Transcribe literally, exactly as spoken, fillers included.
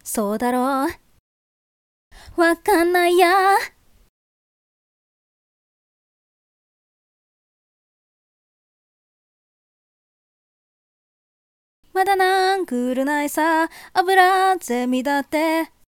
そうだろう。わかんないや。まだなんくるないさ、油ゼミだって。